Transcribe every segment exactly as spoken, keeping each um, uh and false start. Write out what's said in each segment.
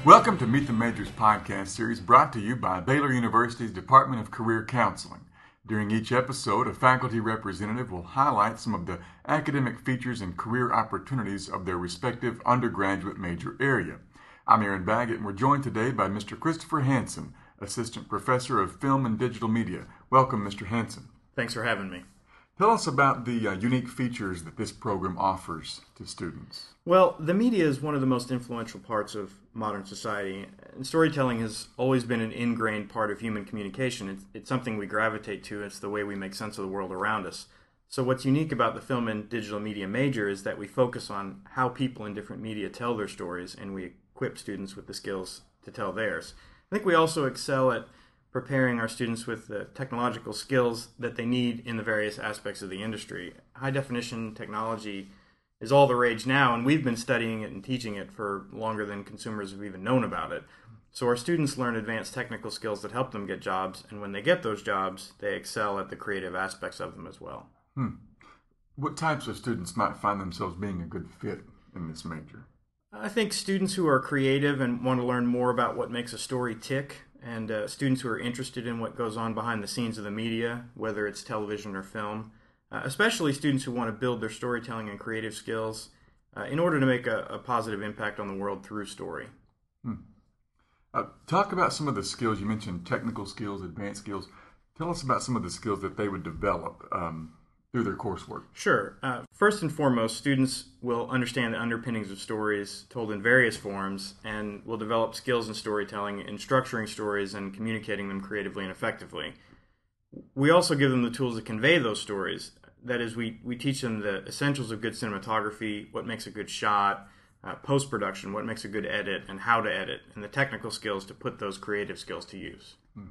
Welcome to Meet the Majors podcast series brought to you by Baylor University's Department of Career Counseling. During each episode, a faculty representative will highlight some of the academic features and career opportunities of their respective undergraduate major area. I'm Aaron Baggett, and we're joined today by Mister Christopher Hansen, Assistant Professor of Film and Digital Media. Welcome, Mister Hansen. Thanks for having me. Tell us about the uh, unique features that this program offers to students. Well, the media is one of the most influential parts of modern society, and storytelling has always been an ingrained part of human communication. It's, it's something we gravitate to. It's the way we make sense of the world around us. So what's unique about the Film and Digital Media major is that we focus on how people in different media tell their stories, and we equip students with the skills to tell theirs. I think we also excel at preparing our students with the technological skills that they need in the various aspects of the industry. High definition technology is all the rage now, and we've been studying it and teaching it for longer than consumers have even known about it. So our students learn advanced technical skills that help them get jobs, and when they get those jobs, they excel at the creative aspects of them as well. Hmm. What types of students might find themselves being a good fit in this major? I think students who are creative and want to learn more about what makes a story tick, and uh, students who are interested in what goes on behind the scenes of the media, whether it's television or film, uh, especially students who want to build their storytelling and creative skills uh, in order to make a, a positive impact on the world through story. Hmm. Uh, talk about some of the skills. You mentioned technical skills, advanced skills. Tell us about some of the skills that they would develop um, through their coursework. Sure. Uh, first and foremost, students will understand the underpinnings of stories told in various forms and will develop skills in storytelling, in structuring stories, and communicating them creatively and effectively. We also give them the tools to convey those stories. That is, we, we teach them the essentials of good cinematography, what makes a good shot, uh, post-production, what makes a good edit, and how to edit, and the technical skills to put those creative skills to use. Hmm.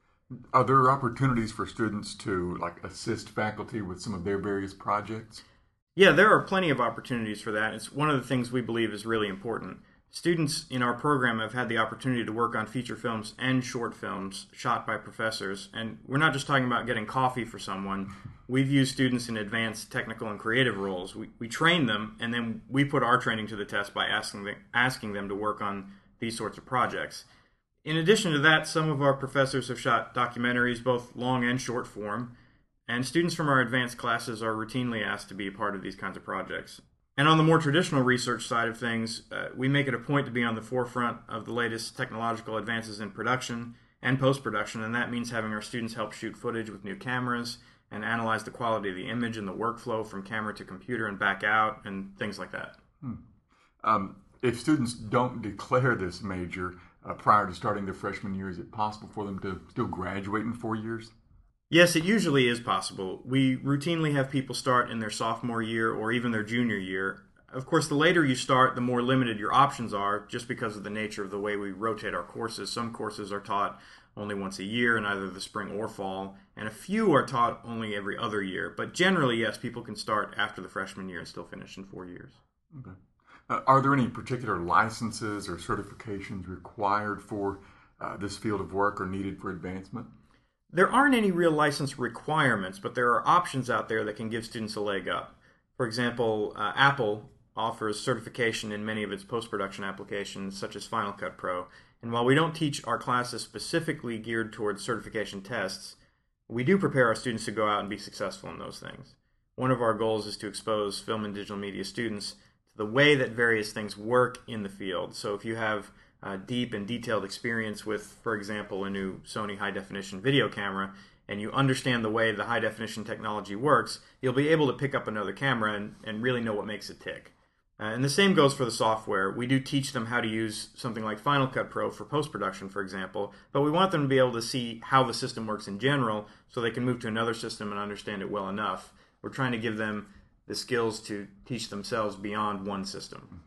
Are there opportunities for students to like assist faculty with some of their various projects? Yeah, there are plenty of opportunities for that. It's one of the things we believe is really important. Students in our program have had the opportunity to work on feature films and short films shot by professors, and we're not just talking about getting coffee for someone. We've used students in advanced technical and creative roles. We, we train them, and then we put our training to the test by asking them, asking them to work on these sorts of projects. In addition to that, some of our professors have shot documentaries, both long and short form, and students from our advanced classes are routinely asked to be a part of these kinds of projects. And on the more traditional research side of things, uh, we make it a point to be on the forefront of the latest technological advances in production and post-production, and that means having our students help shoot footage with new cameras and analyze the quality of the image and the workflow from camera to computer and back out, and things like that. Hmm. Um, if students don't declare this major Uh, prior to starting their freshman year, is it possible for them to still graduate in four years? Yes, it usually is possible. We routinely have people start in their sophomore year or even their junior year. Of course, the later you start, the more limited your options are, just because of the nature of the way we rotate our courses. Some courses are taught only once a year in either the spring or fall, and a few are taught only every other year. But generally, yes, people can start after the freshman year and still finish in four years. Okay. Uh, are there any particular licenses or certifications required for uh, this field of work or needed for advancement? There aren't any real license requirements, but there are options out there that can give students a leg up. For example, uh, Apple offers certification in many of its post-production applications, such as Final Cut Pro. And while we don't teach our classes specifically geared towards certification tests, we do prepare our students to go out and be successful in those things. One of our goals is to expose film and digital media students the way that various things work in the field. So if you have uh, deep and detailed experience with, for example, a new Sony high-definition video camera, and you understand the way the high-definition technology works, you'll be able to pick up another camera and, and really know what makes it tick. Uh, and the same goes for the software. We do teach them how to use something like Final Cut Pro for post-production, for example, but we want them to be able to see how the system works in general so they can move to another system and understand it well enough. We're trying to give them the skills to teach themselves beyond one system.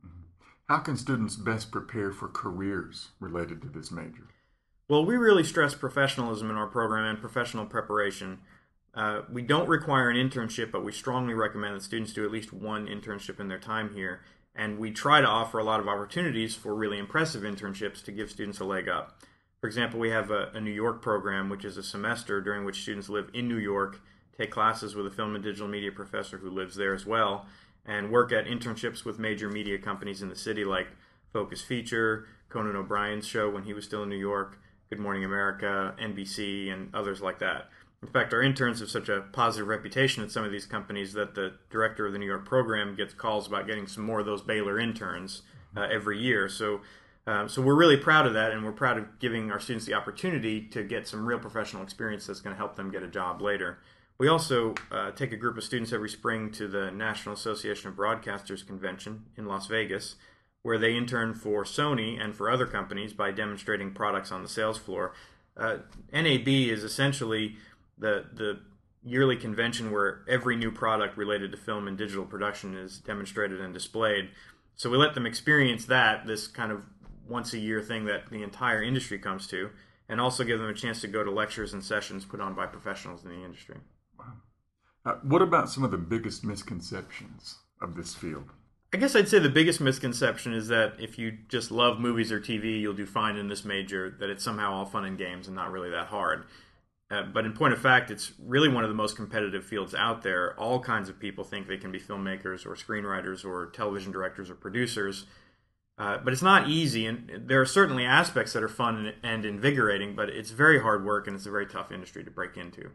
How can students best prepare for careers related to this major? Well, we really stress professionalism in our program and professional preparation. Uh, we don't require an internship, but we strongly recommend that students do at least one internship in their time here. And we try to offer a lot of opportunities for really impressive internships to give students a leg up. For example, we have a, a New York program, which is a semester during which students live in New York, take classes with a film and digital media professor who lives there as well, and work at internships with major media companies in the city like Focus Feature, Conan O'Brien's show when he was still in New York, Good Morning America, N B C, and others like that. In fact, our interns have such a positive reputation at some of these companies that the director of the New York program gets calls about getting some more of those Baylor interns uh, every year. So, um, so we're really proud of that, and we're proud of giving our students the opportunity to get some real professional experience that's going to help them get a job later. We also uh, take a group of students every spring to the National Association of Broadcasters Convention in Las Vegas, where they intern for Sony and for other companies by demonstrating products on the sales floor. Uh, N A B is essentially the the yearly convention where every new product related to film and digital production is demonstrated and displayed. So we let them experience that, this kind of once a year thing that the entire industry comes to, and also give them a chance to go to lectures and sessions put on by professionals in the industry. Wow. Uh, what about some of the biggest misconceptions of this field? I guess I'd say the biggest misconception is that if you just love movies or T V, you'll do fine in this major, that it's somehow all fun and games and not really that hard. Uh, but in point of fact, it's really one of the most competitive fields out there. All kinds of people think they can be filmmakers or screenwriters or television directors or producers. Uh, but it's not easy, and there are certainly aspects that are fun and, and invigorating, but it's very hard work and it's a very tough industry to break into.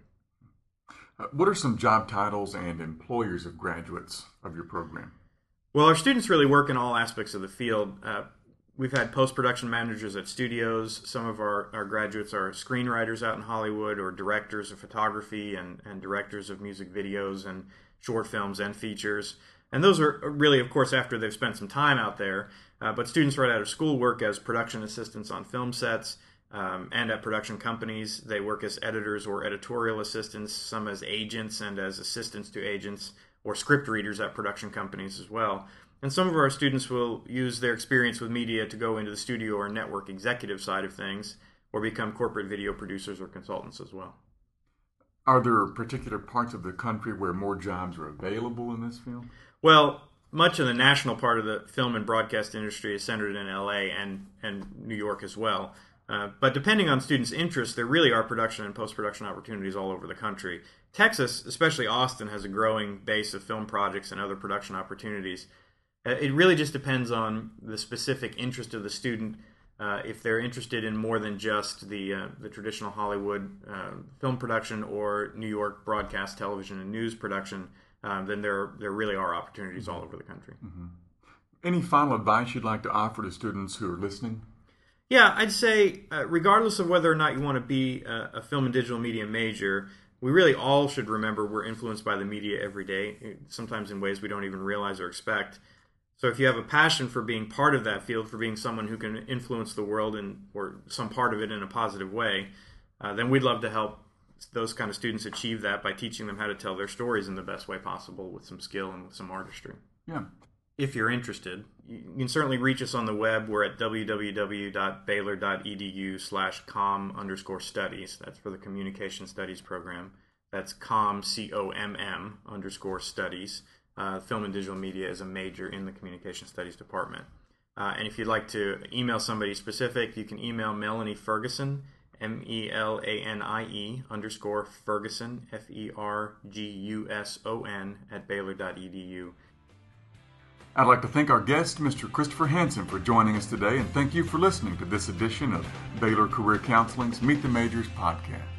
Uh, what are some job titles and employers of graduates of your program? Well, our students really work in all aspects of the field. Uh, we've had post-production managers at studios. Some of our, our graduates are screenwriters out in Hollywood, or directors of photography and, and directors of music videos and short films and features. And those are really, of course, after they've spent some time out there. Uh, but students right out of school work as production assistants on film sets um, and at production companies. They work as editors or editorial assistants, some as agents and as assistants to agents, or script readers at production companies as well. And some of our students will use their experience with media to go into the studio or network executive side of things, or become corporate video producers or consultants as well. Are there particular parts of the country where more jobs are available in this field? Well, much of the national part of the film and broadcast industry is centered in L A and, and New York as well. Uh, but depending on students' interests, there really are production and post-production opportunities all over the country. Texas, especially Austin, has a growing base of film projects and other production opportunities. Uh, it really just depends on the specific interest of the student. Uh, if they're interested in more than just the uh, the traditional Hollywood uh, film production or New York broadcast television and news production, uh, then there there really are opportunities mm-hmm. all over the country. Mm-hmm. Any final advice you'd like to offer to students who are listening? Yeah, I'd say uh, regardless of whether or not you want to be a, a film and digital media major, we really all should remember we're influenced by the media every day, sometimes in ways we don't even realize or expect. So if you have a passion for being part of that field, for being someone who can influence the world in, or some part of it in a positive way, uh, then we'd love to help those kind of students achieve that by teaching them how to tell their stories in the best way possible with some skill and with some artistry. Yeah. If you're interested, you can certainly reach us on the web. We're at www.baylor.edu slash com underscore studies. That's for the Communication Studies program. That's com, C O M M, underscore studies. Uh, film and digital media is a major in the Communication Studies department. Uh, and if you'd like to email somebody specific, you can email Melanie Ferguson, M E L A N I E underscore Ferguson, F E R G U S O N, at baylor.edu. I'd like to thank our guest, Mister Christopher Hansen, for joining us today, and thank you for listening to this edition of Baylor Career Counseling's Meet the Majors podcast.